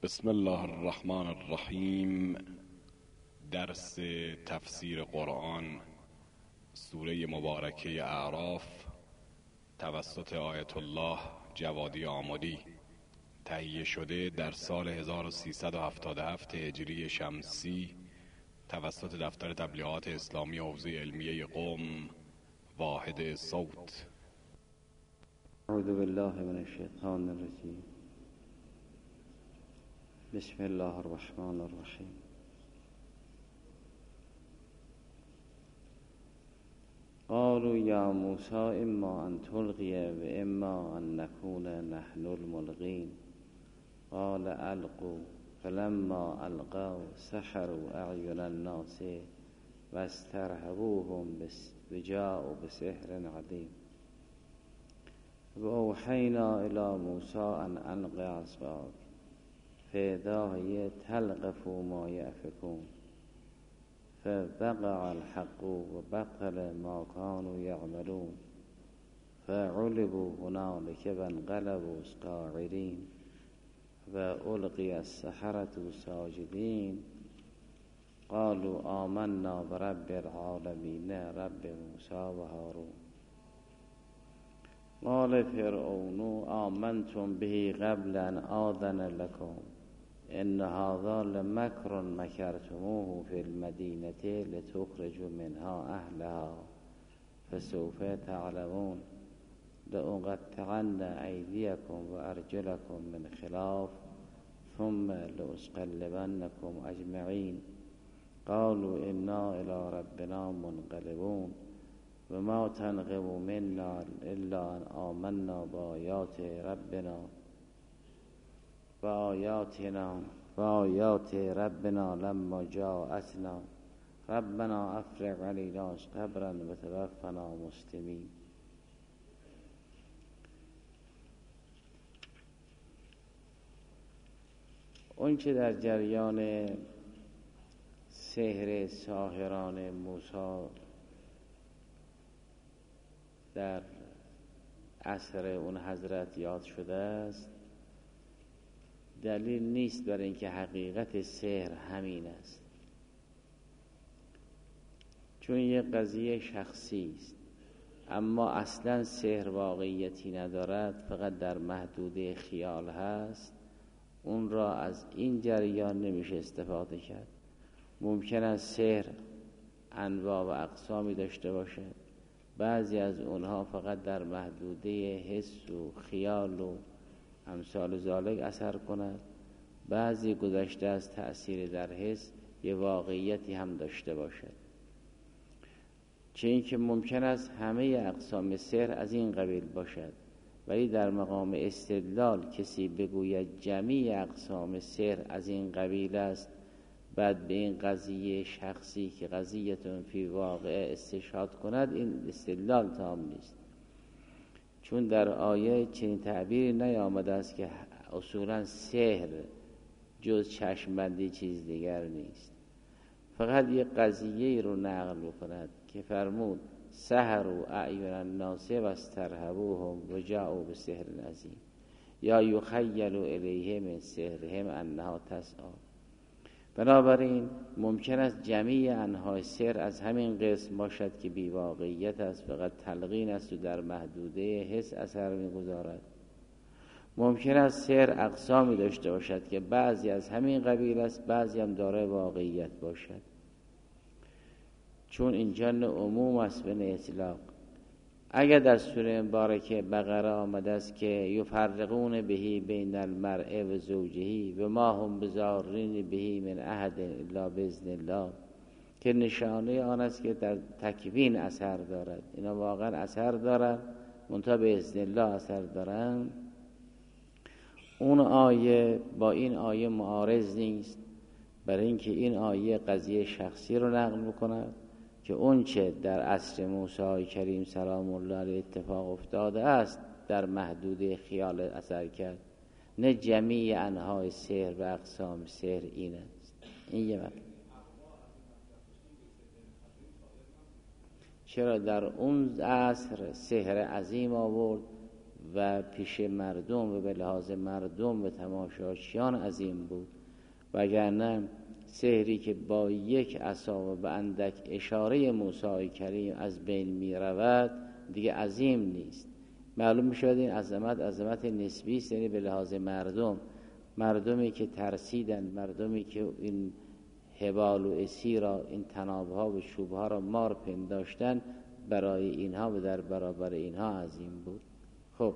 بسم الله الرحمن الرحیم. درس تفسیر قرآن سوره مبارکه اعراف توسط آیت الله جوادی آمدی تهیه شده در سال 1377 هجری شمسی توسط دفتر تبلیغات اسلامی حوزه علمیه قم واحد صوت. اعوذ بالله من الشیطان الرجیم. بسم الله الرحمن الرحیم. قالوا یا موسی اما ان تلقی و اما ان نکون نحن الملقین قال القوا فلما القوا سحروا اعین الناس واسترهبوهم وجاءوا بسحر عظیم و اوحینا الی موسی ان الق عصاک فاذا هی تلقف ما یأفکون فوقع الحق و بطل ما كانوا یعملون فغلبوا هنالک وانقلبوا صاغرین و القی السحرة ساجدین قالوا آمنا برب العالمین رب موسی و هارون قال فرعون آمنتم به قبل ان آذن لكم ان هذا لمکر مکرتموه في المدینة لتخرجوا منها اهلها فسوف تعلمون لأقطعن ایدیکم و ارجلکم من خلاف ثم لأصلبنکم اجمعین قالوا انا الى ربنا منقلبون و ما تنقم منا الا ان آمنا بآیات ربنا لما جاءتنا ربنا افرغ علینا صبرا و توفنا مسلمین. اون که در جریان سحر ساحران موسی در عصر اون حضرت یاد شده است دلیل نیست برای اینکه حقیقت سحر همین است، چون یک قضیه شخصی است. اما اصلا سحر واقعیتی ندارد، فقط در محدوده خیال هست. اون را از این جریان نمیشه استفاده کرد. ممکن است سحر انواع و اقسامی داشته باشد، بعضی از اونها فقط در محدوده حس و خیال و امثال ذالک اثر کند، بعضی گذشته از تأثیر در حس یه واقعیتی هم داشته باشد. چه اینکه ممکن است همه اقسام سحر از این قبیل باشد، ولی در مقام استدلال کسی بگوید جمیع اقسام سحر از این قبیل است، بعد به این قضیه شخصی که قضیتون فی واقع استشهاد کند، این استدلال تام نیست. چون در آیه چنین تعبیری نیامده است که اصولا سحر جز چشمبندی چیز دیگر نیست. فقط یک قضیه رو نقل بکند که فرمود سحروا اعین الناس واسترهبوهم وجاءوا بسحر عظیم یا یخیل الیه من سحرهم انها تسعی. بنابراین ممکن است جمیع انواع سحر از همین قسم باشد که بی واقعیت است، فقط تلقین است و در محدوده حس اثر می‌گذارد. ممکن است سحر اقسامی داشته باشد که بعضی از همین قبیل است، بعضی هم دارای واقعیت باشد. چون اینجا نه عموم است و نه اطلاق. اگر در سوره مبارکه بقره آمده است که یفرقون بهی بین المرء و زوجهی و ما هم بضارین بهی من احد الا باذن الله، که نشانه آن است که در تکوین اثر دارد. اینا واقعا اثر دارد، منتها به اذن الله اثر دارند. اون آیه با این آیه معارض نیست، برای اینکه این آیه قضیه شخصی رو نقل می‌کند که اون چه در عصر موسی کریم سلام الله علیه اتفاق افتاده است در محدوده خیال اثر کرد، نه جمیع انواع سحر و اقسام سحر این است. این یه مطلب. چرا در اون عصر سحر عظیم آورد و پیش مردم و به لحاظ مردم و تماشاچیان عظیم بود، وگرنه سحری که با یک عصا و به اندک اشاره موسی کریم از بین می رود دیگه عظیم نیست. معلوم می شود این عظمت نسبی است، یعنی به لحاظ مردمی که ترسیدن، مردمی که این حبال و عصی را، این طنابها و چوبها را مار پنداشتن، برای اینها و در برابر اینها عظیم بود. خب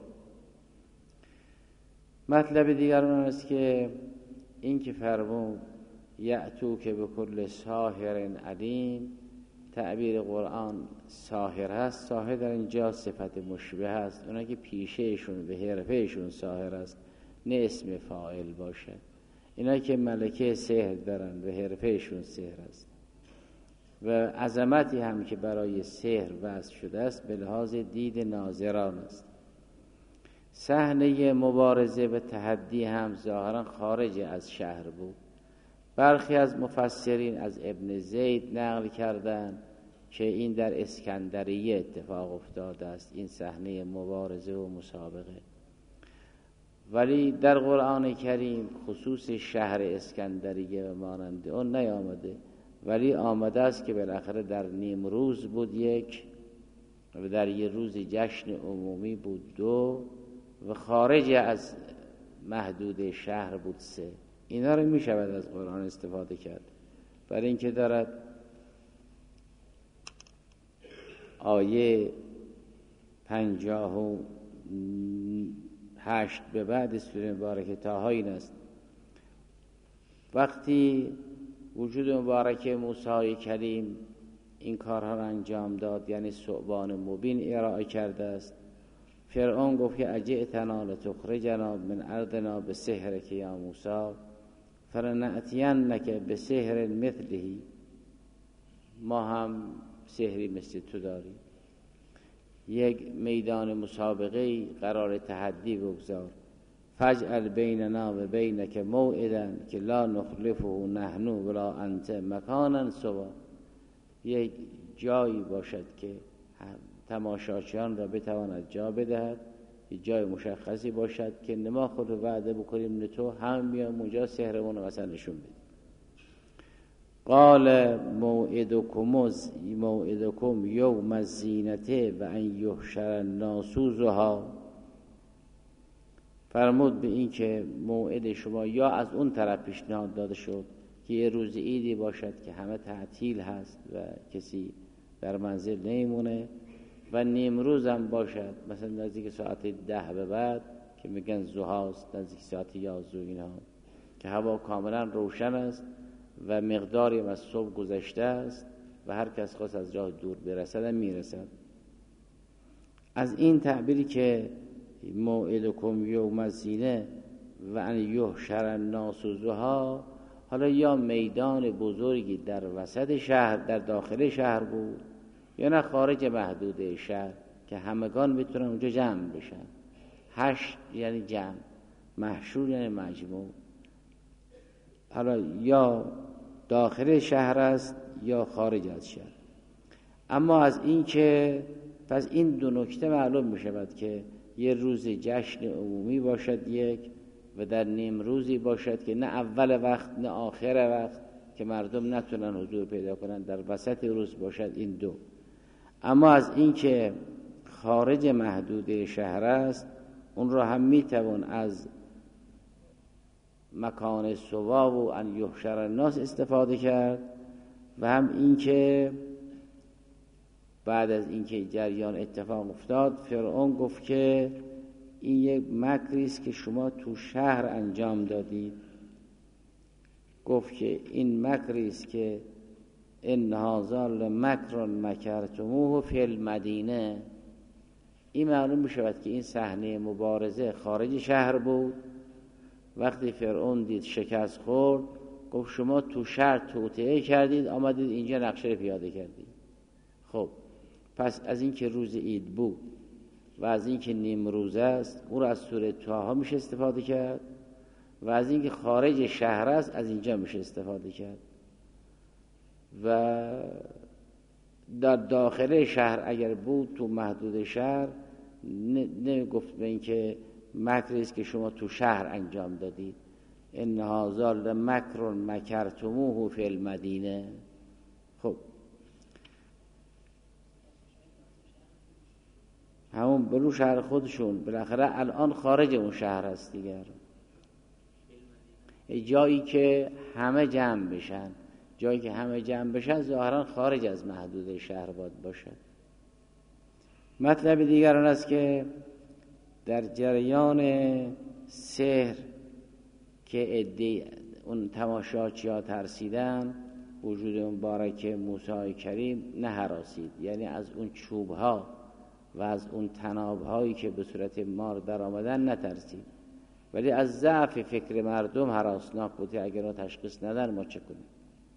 مطلب دیگر اون است که این که فرمود یأتو که به کل ساحر علیم، تعبیر قرآن ساحر هست. ساحر در اینجا صفت مشبه هست، اونا که پیشهشون به حرفهشون ساحر است، نه اسم فاعل باشه. اینا که ملکه سحر دارن به حرفهشون سحر است. و عظمتی هم که برای سحر وضع شده است به لحاظ دید ناظران است. صحنه مبارزه و تحدی هم ظاهرا خارج از شهر بود. برخی از مفسرین از ابن زید نقل کردند که این در اسکندریه اتفاق افتاده است، این صحنه مبارزه و مسابقه. ولی در قرآن کریم خصوص شهر اسکندریه و مانند اون نیامده، ولی آمده است که بالاخره در نیمروز بود یک، و در یه روز جشن عمومی بود دو، و خارج از محدود شهر بود سه. اینا رو می شود از قرآن استفاده کرد، برای اینکه دارد آیه 58 به بعد سوره مبارکه طه این است: وقتی وجود مبارک موسی کریم این کارها را انجام داد، یعنی ثعبان مبین ارائه کرده است، فرعون گفت که اجئتنا لتخرجنا من ارضنا بسحرک یا موسی فلنأتینک بسحر مثله، ما هم سحری مثل تو داریم. یک میدان مسابقه قرار تحدی بگذار، فاجعل بیننا و بینک موعدا که لا نخلفه نحن ولا انت مکانا سوا، یک جایی باشد که تماشاچیان را بتواند جا بدهد، یک جای مشخصی باشد که نما خود وعده بکنیم نه تو، هم میام اونجا سحرمون رو مثلا نشون بدیم. قال موعدکم یوم الزینة و ان یحشر الناس ضحی، فرمود به این که موعد شما یا از اون طرف پیشنهاد داده شد که یه روز عیدی باشد که همه تعطیل هست و کسی در منزل نمیمونه، و نیمروز هم باشد مثلا نزدیک ساعت 10 به بعد که میگن ضحاست، نزدیک ساعت 11 اینا، که هوا کاملا روشن است و مقداری از صبح گذشته است و هر کس خواست از راه دور برسد میرسد. از این تعبیری که موعدکم یوم الزینة و ان یحشر الناس ضحی، حالا یا میدان بزرگی در وسط شهر در داخل شهر بود یا نه خارج محدوده شهر که همگان بتونن اونجا جمع بشن. حشر یعنی جمع، محشور یعنی مجموع. حالا یا داخل شهر است یا خارج از شهر. اما از این که پس این دو نکته معلوم می شود که یه روز جشن عمومی باشد یک، و در نیم روزی باشد که نه اول وقت نه آخر وقت که مردم نتونن حضور پیدا کنن، در وسط روز باشد، این دو. اما از این که خارج محدوده شهر است اون را هم میتوان از مکان سوا و ان یحشر الناس استفاده کرد، و هم این که بعد از اینکه جریان اتفاق افتاد فرعون گفت که این یک مکری است که شما تو شهر انجام دادید. گفت که این مکری است که ان هذا لمکر مکرتموه فی المدینه. این معلوم میشود که این صحنه مبارزه خارج شهر بود. وقتی فرعون دید شکست خورد گفت شما تو شهر توطئه کردید، آمدید اینجا نقشه رو پیاده کردید. خب پس از این که روز عید بود و از این که نیم روز است اون رو از سوره طه میشه استفاده کرد، و از این که خارج شهر است از اینجا میشه استفاده کرد. و در داخل شهر اگر بود تو محدود شهر نمیگفت به این که مکری است که شما تو شهر انجام دادید، ان هذا لمکر مکرتموه فی المدینه. خب همون برو شهر خودشون، بالاخره الان خارج اون شهر هست دیگر، جایی که همه جمع بشن، جایی که همه جمع بشن ظاهرا خارج از محدوده شهر باید باشه. مطلب دیگر آن است که در جریان سحر که عده اون تماشاچی ها ترسیدن، وجود مبارک موسی کریم نه هراسید، یعنی از اون چوب ها و از اون تناب هایی که به صورت مار در آمدن نترسید، ولی از ضعف فکر مردم هراسناک بود. اگر را تشخیص ندن ما چه کنیم؟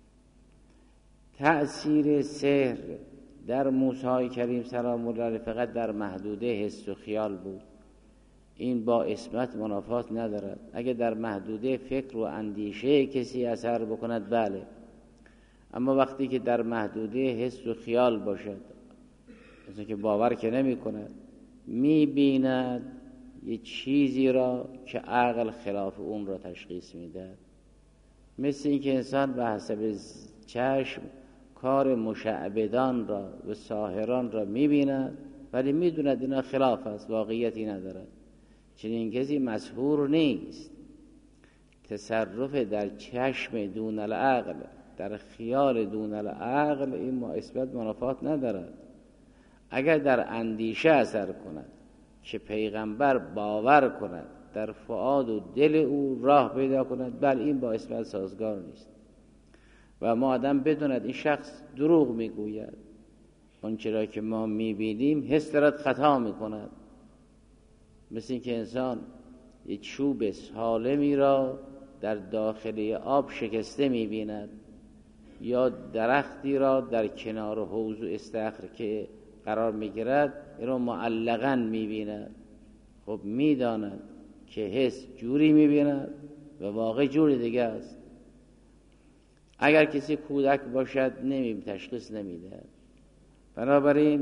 تأثیر سحر در موسی کریم سلام الله علیه فقط در محدوده حس و خیال بود. این با عصمت منافات ندارد. اگه در محدوده فکر و اندیشه کسی اثر بکند بله، اما وقتی که در محدوده حس و خیال باشد، مثل که باور که نمی کند، می بیند یه چیزی را که عقل خلاف اون را تشخیص میده، مثل این که انسان به حسب چشم کار مشعبدان را و ساحران را می بیند، ولی می دوند اینا خلاف است، واقعیتی ندارد. چنین کسی مسحور نیست. تصرف در چشم دون العقل، در خیال دون العقل، این ما اثبات منافات ندارد. اگر در اندیشه اثر کند که پیغمبر باور کند، در فؤاد و دل او راه پیدا کند، بل این با اثبات سازگار نیست. و ما آدم بدوند این شخص دروغ میگوید، اون چرا که ما میبینیم حس دارد خطا میکند. مثل این که انسان یه چوب سالمی را در داخلی آب شکسته میبیند، یا درختی را در کنار حوض و استخر که قرار میگیرد این را معلقاً میبیند. خب میداند که حس جوری میبیند و واقع جوری دیگه است. اگر کسی کودک باشد تشخیص نمیده. بنابراین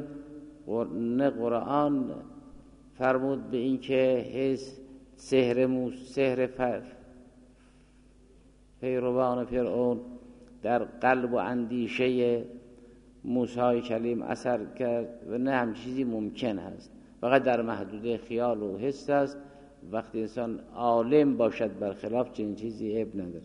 قرآن فرمود به این که حس سحر پیروان فرعون در قلب و اندیشه موسی کلیم اثر کرد و نه هم چیزی ممکن هست، فقط در محدوده خیال و حس است. وقتی انسان عالم باشد برخلاف چنین چیزی عیب نداره.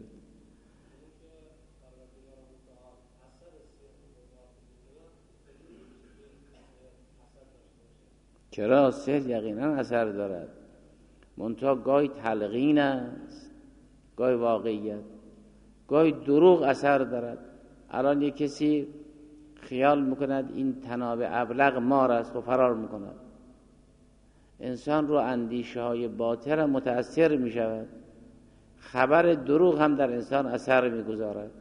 چرا؟ سحر یقینا اثر دارد، منتها گاهی تلقین است، گاهی واقعیت، گاهی دروغ اثر دارد. الان یک کسی خیال میکند این تناب ابلق مار است و فرار میکند، انسان رو اندیشه های باطل متأثر میشود. خبر دروغ هم در انسان اثر میگذارد.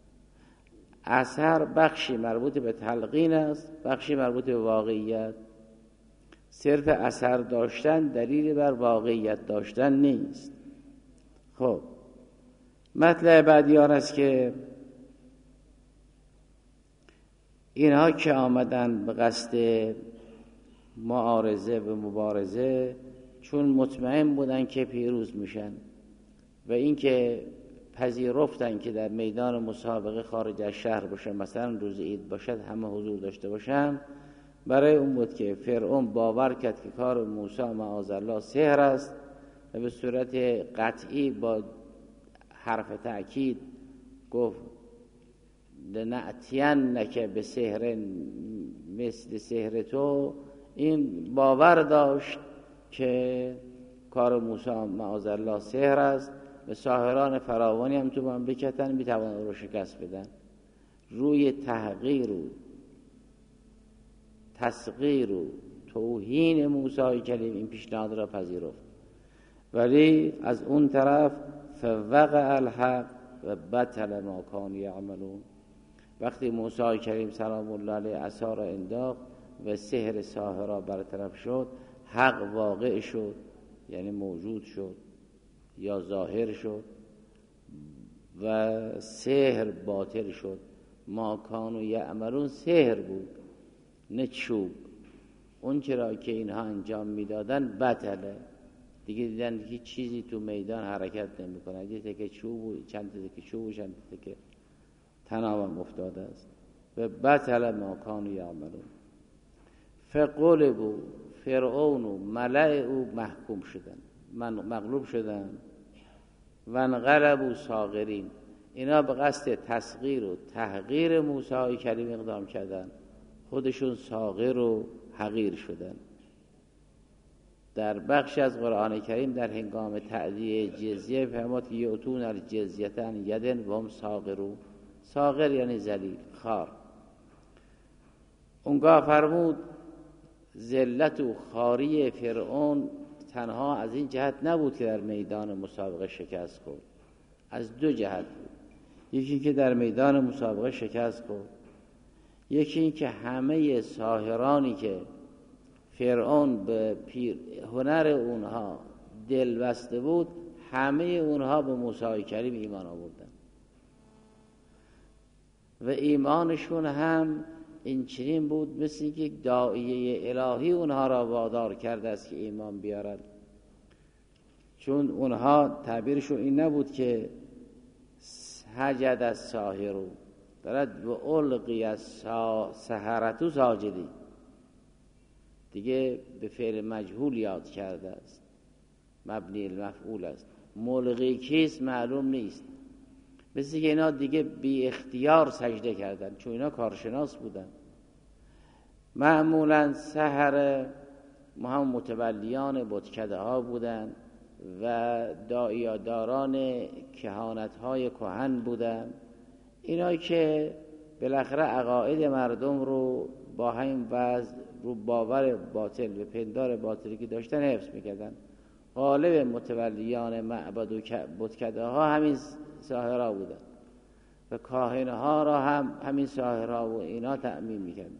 اثر بخشی مربوط به تلقین است، بخشی مربوط به واقعیت. صرف اثر داشتن دلیل بر واقعیت داشتن نیست. خب مطلب بعدی آن است که اینها که آمدن به قصد معارضه و مبارزه، چون مطمئن بودن که پیروز میشن و اینکه پذیرفتن که در میدان مسابقه خارج از شهر باشن، مثلا روز عید باشد همه حضور داشته باشن، برای اون بود که فرعون باور کرد که کار موسی معاذالله سحر است و به صورت قطعی با حرف تأکید گفت لنأتینک بسحر مثل سحر تو. این باور داشت که کار موسی معاذالله سحر است و ساحران فراوانی هم تو مملکتن میتوانند رو شکست بدن. روی تحقیر و تصغیر و توهین موسی کلیم این پیشنهاد را پذیرفت، ولی از اون طرف فوقع الحق و بطل ما کانوا یعملون. وقتی موسی کریم سلام الله علیه عصا را انداخت و سحر ساحرها برطرف شد، حق واقع شد، یعنی موجود شد یا ظاهر شد و سحر باطل شد. ما کانوا یعملون سحر بود نه چوب. اون چرا که اینها انجام میدادن بطله. دیگه دیدن هیچ چیزی تو میدان حرکت نمیکنه، یه تکه چوب، چند تکه چوب، چند تکه تنابم افتاده است. و بطل ما کانوا یعملون. فغلبوا، فرعون و ملأ او محکوم شدن، مغلوب شدن. و انقلبوا صاغرین، اینا به قصد تصغیر و تحقیر موسی کلیم اقدام کردن، خودشون صاغر و حقیر شدن. در بخش از قرآن کریم در هنگام تأدیه جزیه فرمود که یؤتون الجزیة عن ید و هم صاغرون. صاغر یعنی ذلیل، خوار. اونگاه فرمود ذلت و خواری فرعون تنها از این جهت نبود که در میدان مسابقه شکست خورد، از دو جهت بود. یکی که در میدان مسابقه شکست خورد، یکی این که همه ساحرانی که فرعون به هنر اونها دل بسته بود، همه اونها به موسی کلیم ایمان آوردن و ایمانشون هم این چنین بود مثل یک داعیه الهی اونها را وادار کرده است که ایمان بیارند. چون اونها تعبیرشون این نبود که سجد الساحر، دارد و القی السحرة ساجدین، دیگه به فعل مجهول یاد کرده است، مبنی المفعول است. ملقی کیست معلوم نیست، مثل که اینا دیگه بی اختیار سجده کردن، چون اینا کارشناس بودن. معمولا سحر هم متولیان بتکده ها بودن و داعیاداران کهانت های کهن بودن، اینا که بالاخره عقاید مردم رو با همین وضع رو باور باطل و پندار باطلی که داشتن حفظ میکردن. غالب متولیان معبد و بتکده ها همین ساحرها بودن و کاهنه ها را هم همین ساحرها و اینا تأمین میکردن.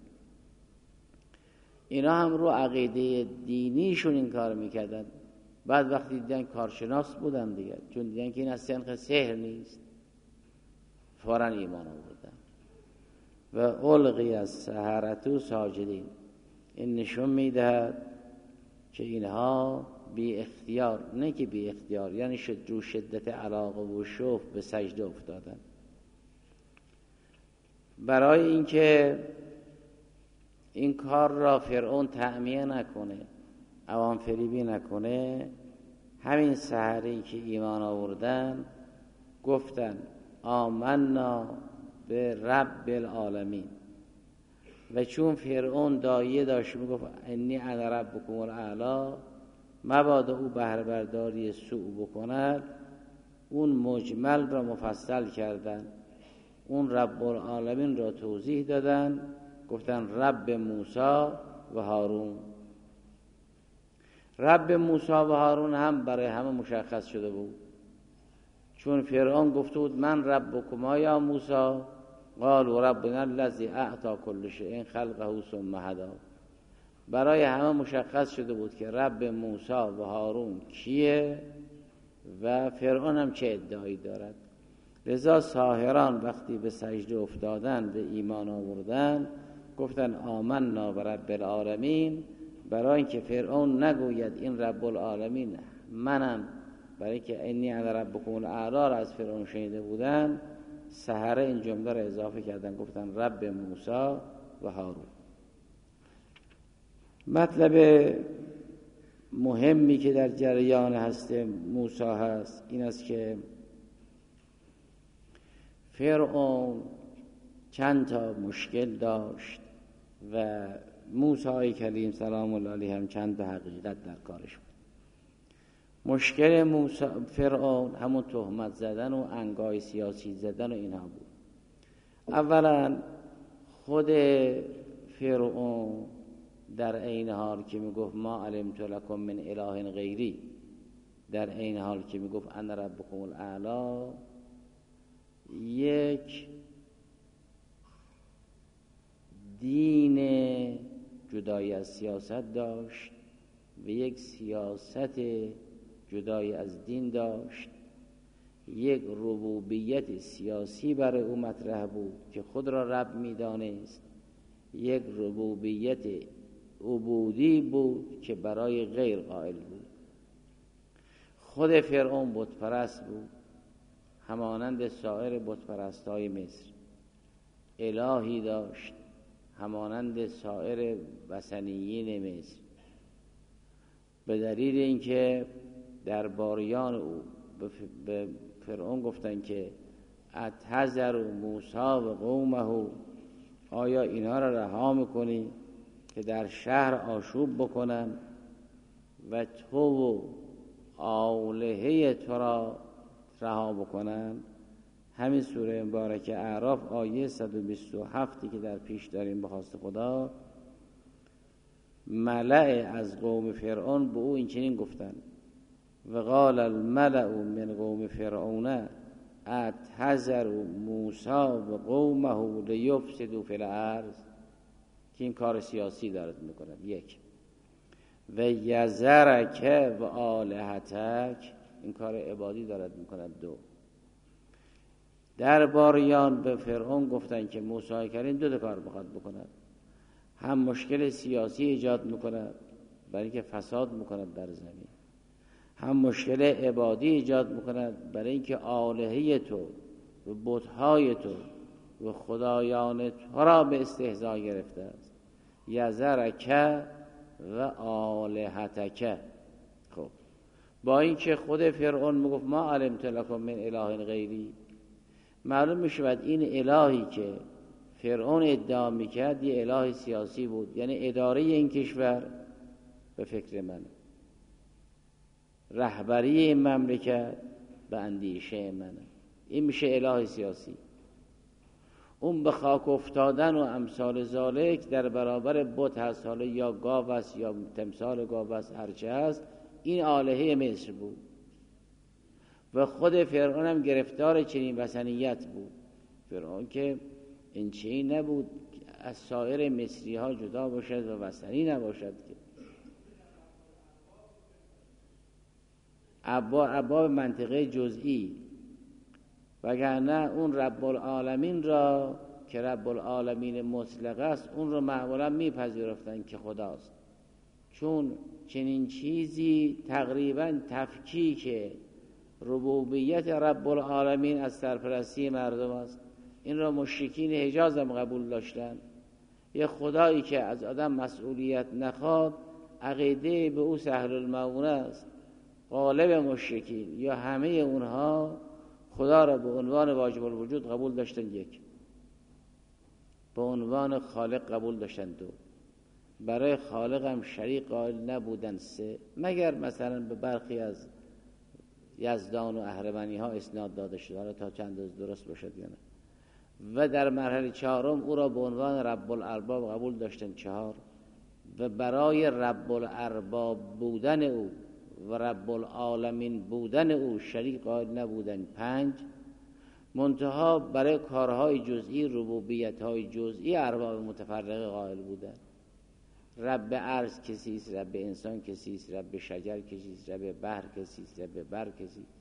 اینا هم رو عقیده دینیشون این کار میکردن. بعد وقتی دیدن کارشناس بودن دیگه، چون دیدن که این از سنخ سحر نیست، فوراً ایمان آوردن. و القی السحرة ساجدین، این نشون میدهد که اینها بی اختیار، نه که بی اختیار، یعنی رو شدت علاقه و شوق به سجده افتادن. برای اینکه این کار را فرعون تعمیه نکنه، عوام فریبی نکنه، همین سحری که ایمان آوردن گفتن آمنا به رب العالمین. و چون فرعون دایه داشت میگفت انی انا ربکم الاعلی، مبادا او بهره برداری سوء بکند، اون مجمل را مفصل کردن، اون رب العالمین را توضیح دادن، گفتن رب موسی و هارون. رب موسی و هارون هم برای همه مشخص شده بود، چون فرعون گفته بود من ربکما یا موسی، قالوا ربنا الذی اعطی کل شیء خلقه ثم هدی. برای همه مشخص شده بود که رب موسی و هارون کیه و فرعون هم چه ادعایی دارد. لذا ساحران وقتی به سجده افتادن، به ایمان آوردن، گفتن آمنا برب العالمین، برای اینکه فرعون نگوید این رب العالمین منم، برای که انی انا ربکم الاعلی را از فرعون شنیده بودن، سحره این جمله را اضافه کردن، گفتن رب موسی و هارون. مطلب مهمی که در جریان هست موسی هست این است که فرعون چند تا مشکل داشت و موسی کلیم سلام الله علیه هم چند تا حقیقت در کارش بود. مشکل فرعون همون تهمت زدن و انگای سیاسی زدن و اینها بود. اولا خود فرعون در عین حال که میگفت ما علمت لکم من اله غیری، در عین حال که میگفت انا ربکم الاعلی، یک دین جدای از سیاست داشت و یک سیاست جدای از دین داشت. یک ربوبیت سیاسی برای او مطرح بود که خود را رب می‌دانست، یک ربوبیت عبودی بود که برای غیر قائل بود. خود فرعون بت پرست بود، همانند سایر بت پرستای مصر. الهی داشت همانند سایر وثنیین مصر. به دلیل اینکه درباریان او به فرعون گفتن که اتحذر موسی و قومه، آیا اینها را رها میکنی که در شهر آشوب بکنن و تو و آلهه تو را رها بکنن؟ همین سوره مبارکه اعراف آیه 127 که در پیش داریم به خواست خدا، ملأ از قوم فرعون به او این چنین گفتن: و قال الملأ من قوم فرعون اتحذر موسی و قومه لیفسدوا فی الارض، که این کار سیاسی دارد میکنن. یک، و یذرک و آلهتک، این کار عبادی دارد میکنن. دو، درباریان به فرعون گفتن که موسی کریم دو تا کار بخواد بکند: هم مشکل سیاسی ایجاد میکند برای اینکه فساد میکند در زمین، هم مشکل عبادی ایجاد میکند برای اینکه آلهه تو و بت‌های تو و خدایان تو را به استهزا گرفته است. یذرک و آلهتک. خب با اینکه خود فرعون میگفت ما علمت لکم من اله غیری، معلوم میشود این الهی که فرعون ادعا میکرد یه اله سیاسی بود، یعنی اداره این کشور به فکر من، رهبری این مملکت به اندیشه من، این میشه اله سیاسی. اون به خاک افتادن و امثال ذالک در برابر بت هست، حالا یا گاو است یا تمثال گاو است، هرچه هست، این آلهه مصر بود. و خود فرعون هم گرفتار چنین وثنیت بود. فرعون که این چنین نبود از سایر مصری ها جدا باشد و وثنی نباشد، که ارباب منطقه جزئی، وگرنه اون رب العالمین را که رب العالمین مطلق است اون رو معمولا میپذیرفتن که خداست، چون چنین چیزی تقریبا تفکیک ربوبیت رب العالمین از سرپرستی مردم است. این را مشرکین حجاز هم قبول داشتن. یه خدایی که از آدم مسئولیت نخواد، عقیده به او سهل المعونه است. غالب مشرکین یا همه اونها خدا را به عنوان واجب الوجود قبول داشتن، یک، به عنوان خالق قبول داشتن، دو، برای خالق هم شریک قائل نبودن، سه، مگر مثلا به برخی از یزدان و اهرمنی ها اسناد داده شده، حالا تا چند روز درست باشد یا نه. و در مرحله چهارم او را به عنوان رب الارباب قبول داشتن، چهار، و برای رب الارباب بودن او و رب العالمین بودن او شریک قائل نبودن، پنج، منتها برای کارهای جزئی، ربوبیت‌های جزئی ارباب متفرقه قائل بودن. رب عرش کسیست، رب انسان کسیست، رب شجر کسیست، رب بحر کسیست، رب بر کسیست.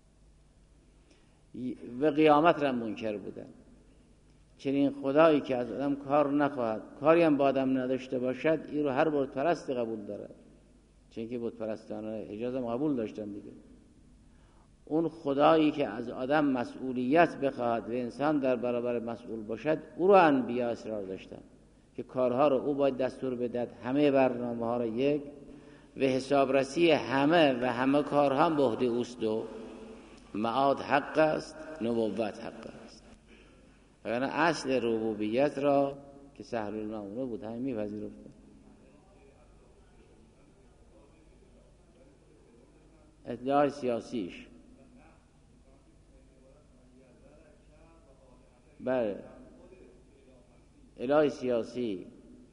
و قیامت را منکر بودن. چنین خدایی که از آدم کار نخواهد، کاری هم با آدم نداشته باشد، این رو هر بت پرست قبول دارد، چون که بت پرستان حجاز هم قبول داشتن دیگه. اون خدایی که از آدم مسئولیت بخواهد و انسان در برابر مسئول باشد، او رو انبیا اصرار داشتن که کارها رو او باید دستور بدهد، همه برنامه ها رو، یک، و حسابرسی همه و همه کارها به عهده اوست، و معاد حق است، نبوت حق است. یعنی اصل ربوبیت را که سهل المعونه بود همین میپذیرفتن. ادعای سیاسیش، بله، اله سیاسی،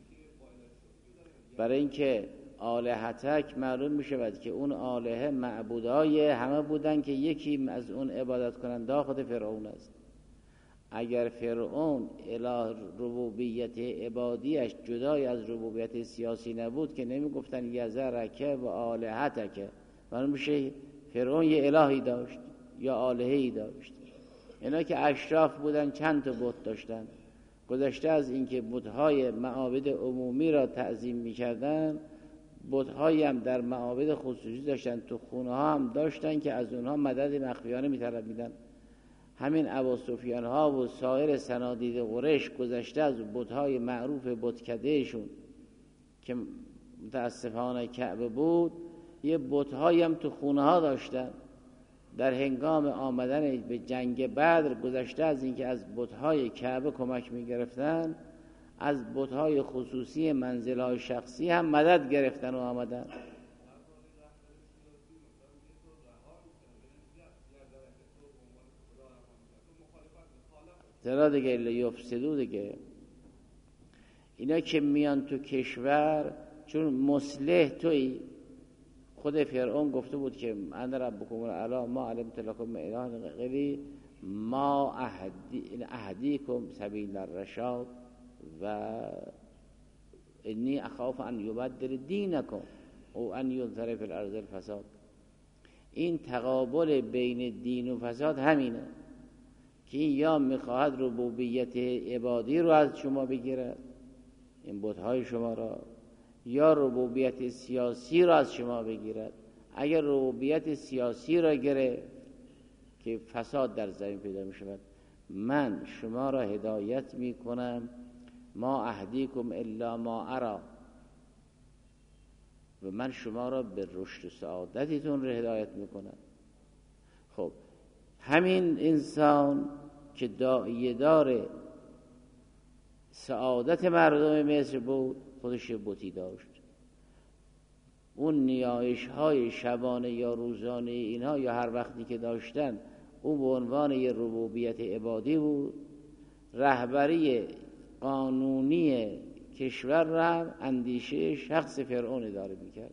برای اینکه آلهتک معلوم میشود که اون آلهه معبودای همه بودن که یکی از اون عبادت کننده خود فرعون است. اگر فرعون اله ربوبیت عبادیش جدای از ربوبیت سیاسی نبود که نمیگفتن یذرک و آلهتک، معلوم میشه فرعون یه الهی داشت یا آلهه‌ای داشت. اینا که اشراف بودن چند تا بت داشتن، گذشته از اینکه بت‌های معابد عمومی را تعظیم می‌کردند، بت‌هایی هم در معابد خصوصی داشتن، تو خونه‌ها هم داشتن که از اونها مدد مخفیانه می‌طلبیدن. همین ابوسفیان‌ها و سایر صنادید قریش گذشته از بت‌های معروف بتکدهشون که متاسفانه کعبه بود، یه بت‌هایی هم تو خونه‌ها داشتن. در هنگام آمدن به جنگ بدر گذشته از اینکه از بت‌های کعبه کمک می‌گرفتن، از بت‌های خصوصی منزل‌های شخصی هم مدد گرفتن و آمدن. چرا دیگه لیفسدو دیگه، اینا که میان تو کشور چون مصلح توی، خود فرعون گفته بود که انا ربکم الاعلی ما علمت لکم من اله غیری ما اهدیکم سبیل الرشاد و انی اخاف ان یبدل دینکم او ان یظهر فی الارض الفساد. این تقابل بین دین و فساد همینه که این یا میخواهد ربوبیت عبادی رو از شما بگیرد، این بت‌های شما را، یا ربوبیت سیاسی را از شما بگیرد. اگر ربوبیت سیاسی را گرفت که فساد در زمین پیدا می شود، من شما را هدایت می کنم، ما اهدیکم الا ما ارا، و من شما را به رشد و سعادتتون را هدایت می کنم. خب همین انسان که داعیه دار سعادت مردم مصر بود، خودش بتی داشت. اون نیایش های شبانه یا روزانه اینها یا هر وقتی که داشتن، اون به عنوان یه ربوبیت عبادی بود. رهبری قانونی کشور را اندیشه شخص فرعون اداره میکرد.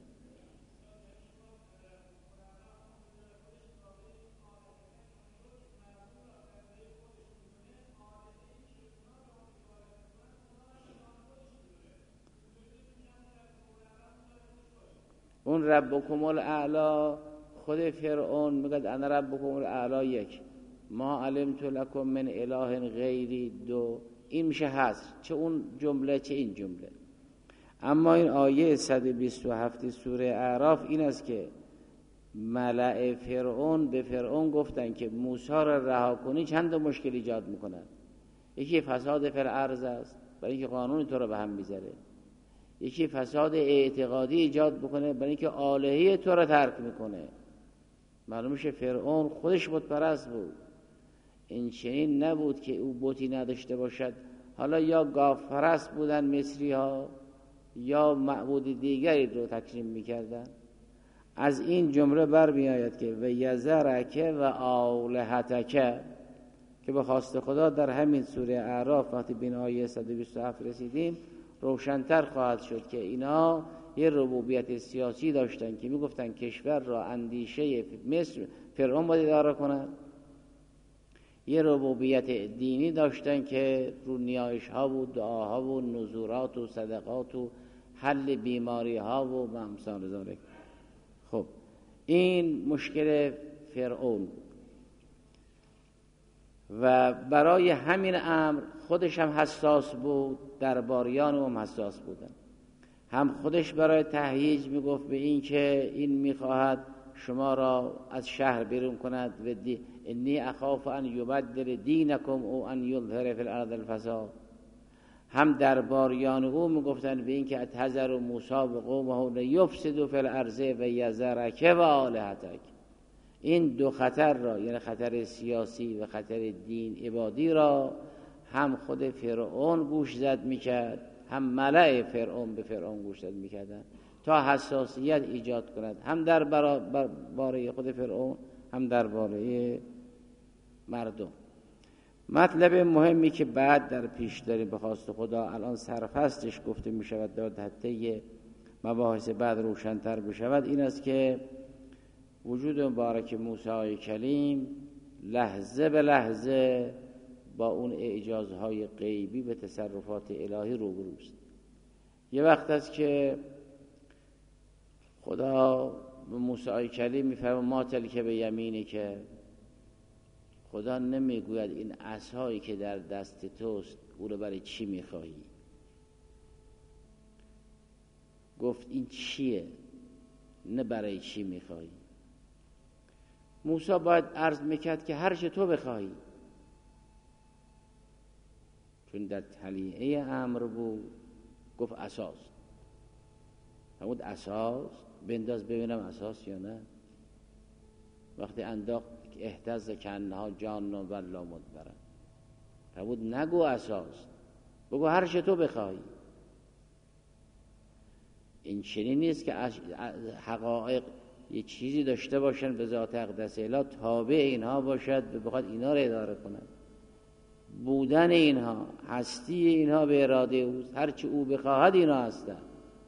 اون ربکم الاعلی، خود فرعون میگه انا ربکم الاعلی یک، ما علمت لکم من اله غیری دو. این میشه حصر، چه اون جمله چه این جمله. اما این آیه 127 سوره اعراف این است که ملأ فرعون به فرعون گفتن که موسی را رها کنی چند مشکل ایجاد میکنن. یکی فساد فی الارض است، برای اینکه قانون تو را به هم میذاره. یکی فساد اعتقادی ایجاد بکنه، برای اینکه الهه تو را ترک میکنه. معلوم میشه فرعون خودش بت پرست بود. این چنین نبود که او بتی نداشته باشد. حالا یا گاو پرست بودن مصری ها یا معبود دیگری رو تکریم میکردن. از این جمله بر می آید که و یذرک و آلهتک، که به خواست خدا در همین سوره اعراف وقتی به آیه 127 رسیدیم روشن‌تر خواهد شد که اینا یه ربوبیت سیاسی داشتن که میگفتن کشور را اندیشه مصر فرعون باید اداره کنن. یه ربوبیت دینی داشتن که رو نیایش ها و دعاها و نذورات و صدقات و حل بیماری ها و امثال ذالک. خب این مشکل فرعون و برای همین امر خودش هم حساس بود، درباریان هم حساس بودن. هم خودش برای تهییج میگفت به این که این میخواهد شما را از شهر بیرون کند و انی اخاف ان یبدل دینکم او ان یظهر فی الارض الفساد. هم درباریان او میگفتن به این که اتحذر موسی و قومه لیفسدوا فی الارض و یذرک و آلهتک. این دو خطر را، یعنی خطر سیاسی و خطر دین عبادی را، هم خود فرعون گوش زد میکرد، هم ملأ فرعون به فرعون گوش زد میکردن تا حساسیت ایجاد کند، هم در باره خود فرعون هم در باره مردم. مطلب مهمی که بعد در پیش داریم به خواست خدا، الان سرفستش گفته می شود در حتی مباحث بعد روشن‌تر بشود، این است که وجود مبارک موسی کلیم لحظه به لحظه با اون اعجازهای غیبی به تصرفات الهی روبروست. یه وقت است که خدا به موسی کلیم میفرماید ما تلک به یمینی، که خدا نمیگوید این عصایی که در دست توست او رو برای چی میخواهی؟ گفت این چیه؟ نه برای چی میخواهی. موسی باید عرض میکرد که هر چه تو بخواهی، چون در طلیعه امر بود. گفت اساس، همون اساس بنداز ببینم اساس یا نه. وقتی انداخت اهتز کنها جان و لا مدبرن، فرمود نگو اساس، بگو هر چه تو بخوای. این چنین نیست که حقایق یه چیزی داشته باشن به ذات اقدس اله تابع اینها باشد و بخواد اینها رو اداره کند. بودن اینها، هستی اینها به اراده اوست، هر چه او بخواهد اینها هستند.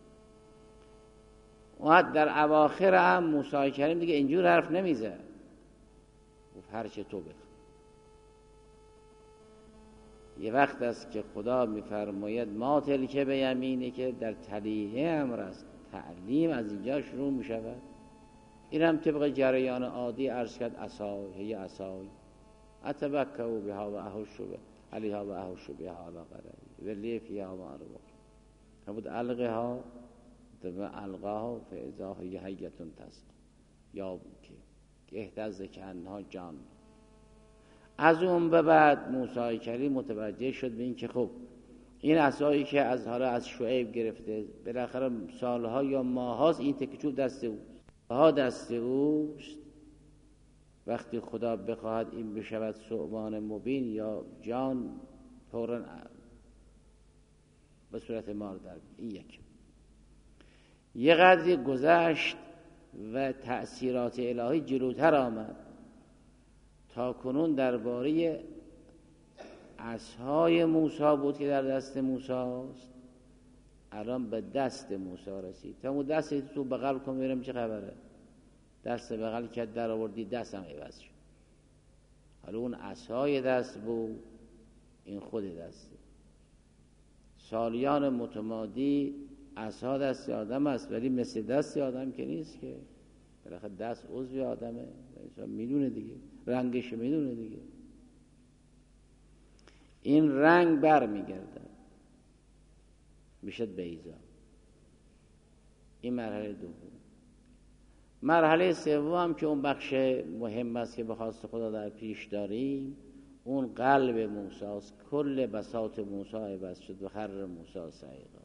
و در اواخر هم موسی کریم دیگه اینجور حرف نمیزد، گفت هر چه تو بخواه. یه وقت است که خدا میفرماید ما تلک به یمینه که در طلیعه امر است، تعلیم از اینجا شروع میشود. این هم طبق جریان عادی عرض کرد عصای هی عصای اتبکو بها و احوشو علیها و احوشو بها علی قدری ولی فیها و ارواح. فرمود القها و القاها فاذا هی حیتون تسعی، یا که اهتز کنها جان. از اون به بعد موسی کریم متوجه شد به این که خب این عصایی که از شعیب گرفته بالاخره سالها یا ماهاست این تکچوب دست اوست، دست اوست. وقتی خدا بخواهد این بشود ثعبان مبین یا جان فوراً به صورت مال در این یه قدری گذشت و تأثیرات الهی جلوتر آمد. تا کنون درباره عصای موسی بود که در دست موسی است، الان به دست موسی رسید. تا اون دست تو بغل کن ببینم چه خبره. دست بغل که در آوردی دستم عوض شد. حالا اون عصای دست بود، این خود دسته. سالیان متمادی عصا دست آدم است، ولی مثل دست آدم که نیست که. بالاخره دست عضو آدمه، انسان میدونه دیگه، رنگش میدونه دیگه. این رنگ بر میگرده میشد بیضا. این مرحله دوم. مرحله سوم که اون بخش مهم است که به خواست خدا در پیش داریم، اون قلب موسی است. کل بساط موسی عوض شد و خر موسی صعقا.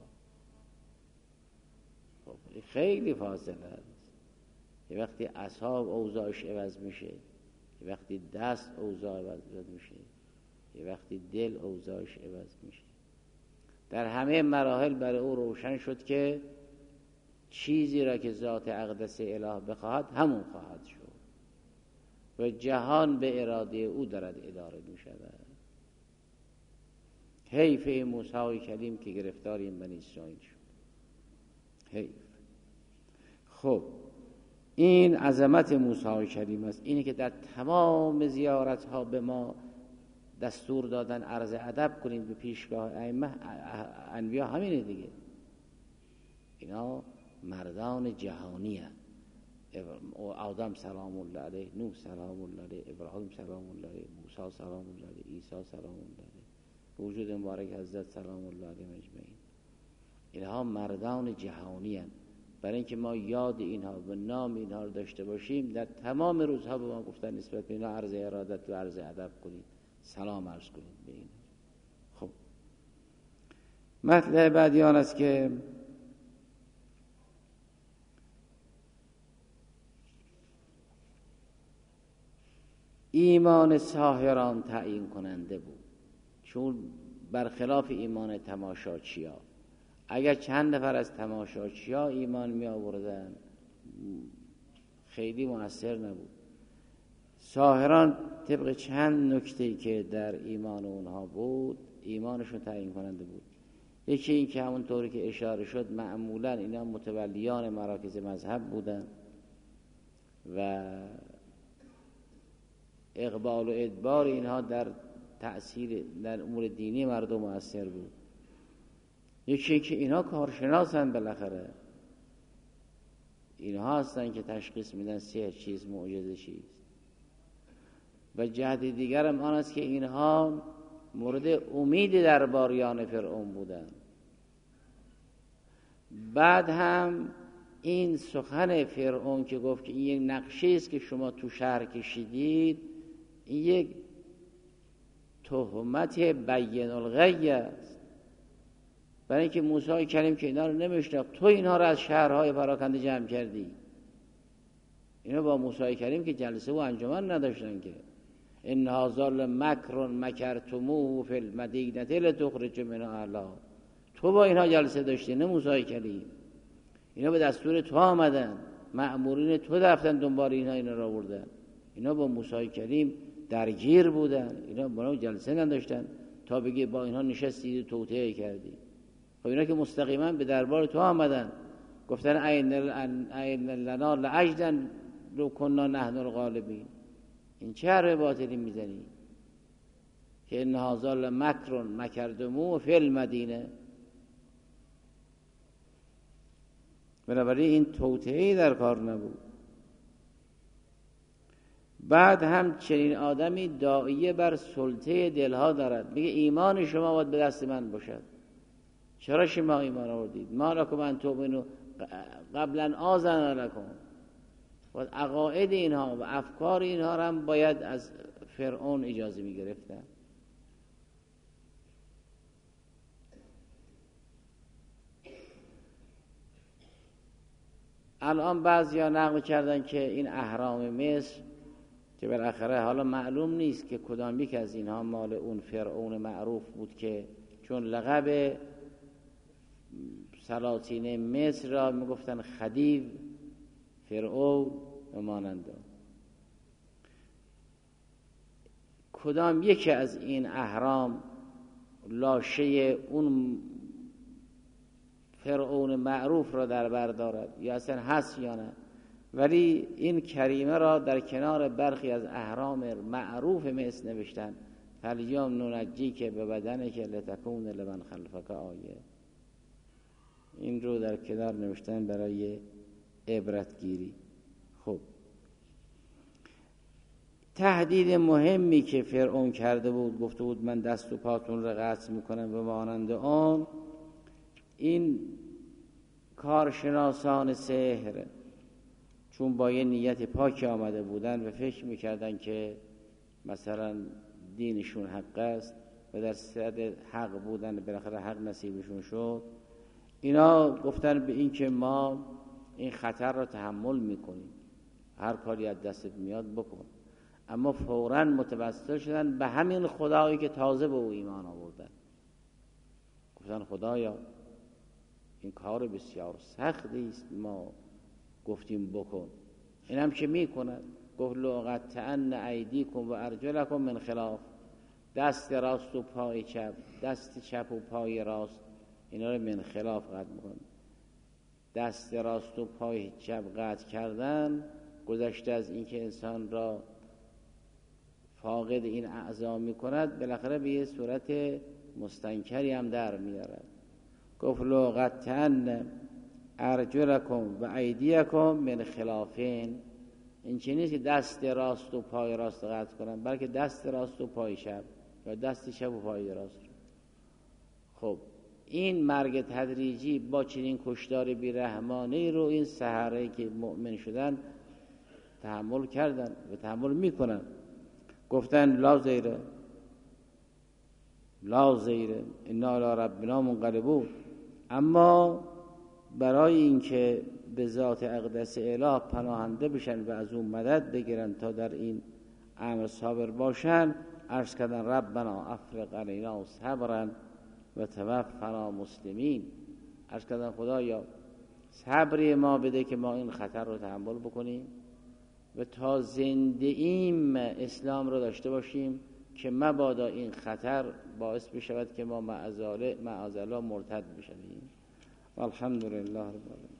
خب خیلی فاصله است. یه وقتی اصحاب اوضاعش عوض میشه، یه وقتی دست اوضاع عوض میشه، یه وقتی دل اوضاعش عوض میشه. در همه مراحل برای او روشن شد که چیزی را که ذات اقدس اله بخواهد همون خواهد شد و جهان به اراده او دارد اداره میشود. حیف این موسی کلیم که گرفتار این بنی اسرائیل شد. حیف. خب این عظمت موسی کریم است. اینه که در تمام زیارت ها به ما دستور دادن عرض ادب کنید به پیشگاه ائمه انبیا. همینه دیگه، اینا مردان جهانی هست. آدم سلام الله علیه، نوح سلام الله علیه، ابراهیم سلام الله علیه، موسی سلام الله علیه، عیسی سلام الله علیه، وجود مبارک حضرت سلام الله علیه اجمعین. اینها مردان جهانی هست. برای اینکه ما یاد اینها و نام اینها رو داشته باشیم، در تمام روزها به ما گفتن نسبت به اینها عرض ارادت و عرض ادب کنید، سلام عرض کنید به اینها. خب مطلب بعدی آن است که ایمان ساحران تعیین کننده بود، چون برخلاف ایمان تماشاچیا. اگر چند نفر از تماشاچیا ایمان می آوردن خیلی مؤثر نبود. ساحران طبق چند نکته که در ایمان اونها بود ایمانشون تعیین کننده بود. یکی این که همونطوری که اشاره شد معمولا اینا متولیان مراکز مذهب بودن و اقبال و ادبار اینها در تأثیر در امور دینی مردم مؤثر بود. یکی که اینها کارشناسن، بالاخره اینها هستن که تشخیص میدن سحر چیز، معجزه چیز. و جهت دیگر هم آن است که اینها مورد امید درباریان فرعون بودند. بعد هم این سخن فرعون که گفت که این یک نقشه است که شما تو شهر کشیدید، این یک تهمت بین الغی است، برای اینکه موسی کلیم که اینا رو نمیشناخت، تو اینها رو از شهرهای پراکنده جمع کردی. اینا با موسی کلیم که جلسه و انجمن نداشتن که ان هذا لمکر مکرتموه فی المدینه لتخرج منها اهلها. تو با اینها جلسه داشتی، نه موسی کلیم. اینا به دستور تو آمدن، مأمورین تو رفتن دنبال اینا را آوردن. اینا با موسی کلیم درگیر بودن، اینا با اینا جلسه نداشتن تا بگی با اینها نشستی و توطئه کردی. خب اینا که مستقیما به دربار تو آمدن، گفتن این لنا لاجرا لو کنا نحن الغالبین. این چه حرف باطلی میزنی که ان هذا لمکر مکرتموه فی المدینه؟ بنابراین این توطئه‌ای در کار نبود. بعد هم چنین آدمی داعیه بر سلطه دلها دارد، میگه ایمان شما باید به دست من باشد. چرا شما ایمان آوردید؟ ما لکم ان تؤمنوا قبلا آذن لکم. و عقاید اینها و افکار اینها هم باید از فرعون اجازه میگرفتن. الان بعضیا نقل کردن که این اهرام مصر که بالاخره حالا معلوم نیست که کدام یک از اینها مال اون فرعون معروف بود، که چون لقب سلاطین مصر را میگفتن خدیو، فرعون و مانند، کدام یکی از این اهرام لاشه اون فرعون معروف را در بر دارد یا اصلا هست یا نه. ولی این کریمه را در کنار برخی از اهرام معروف مصر نوشتن فالیوم ننجی که به بدنه که لتکون لمن خلفک آیه. این رو در کنار نوشتن برای عبرتگیری. خب تهدید مهمی که فرعون کرده بود، گفته بود من دست و پاتون رو قطع میکنم به مانند آن، این کارشناسان سحر چون با یه نیت پاکی آمده بودن و فکر میکردن که مثلا دینشون حق است و در صدد حق بودن، بالاخره حق نصیبشون شد، اینا گفتن به این که ما این خطر را تحمل میکنیم، هر کاری از دستت میاد بکن. اما فوراً متوسل شدن به همین خدایی که تازه به او ایمان آوردن. گفتن خدایا این کار بسیار سختی است، ما گفتیم بکن، اینم که میکنن. گفت لأقطعن ایدیکم و ارجلکم من خلاف. دست راست و پای چپ، دست چپ و پای راست، اینا رو من خلاف قطع میکنن. دست راست و پای چپ قطع کردن گذشته از اینکه انسان را فاقد این اعضا میکند، بالاخره به یه صورت مستنکری هم در میارد. گفت لأقطعن ارجلکم و ایدیکم من خلافین. این چه نیست که دست راست و پای راست قطع کنن، بلکه دست راست و پای چپ یا دست چپ و پای راست. خب این مرگ تدریجی با چنین کشتار بیرحمانه رو این سحره که مؤمن شدن تحمل کردن و تحمل میکنن. گفتن لا زیره لا زیره انا الی ربنا منقلبون. اما برای اینکه به ذات اقدس اله پناهنده بشن و از اون مدد بگیرن تا در این امر صابر باشن، عرض کردن ربنا افرغ علینا صبرا و توفنا مسلمین. عرض کردن خدایا صبری ما بده که ما این خطر رو تحمل بکنیم و تا زنده ایم اسلام رو داشته باشیم، که مبادا این خطر باعث بشود که ما معاذ الله مرتد بشویم. والحمد لله رب العالمین.